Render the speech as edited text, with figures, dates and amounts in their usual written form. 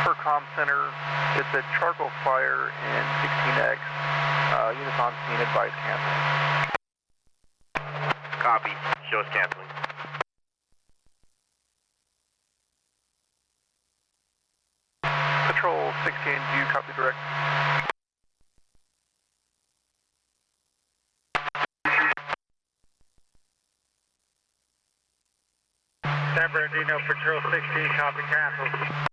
per comm center, it's a charcoal fire in 16X. Units on scene, advise cancel. Copy. Show us canceling. Patrol 16, do you copy direct? San Bernardino Patrol 16, copy cancel.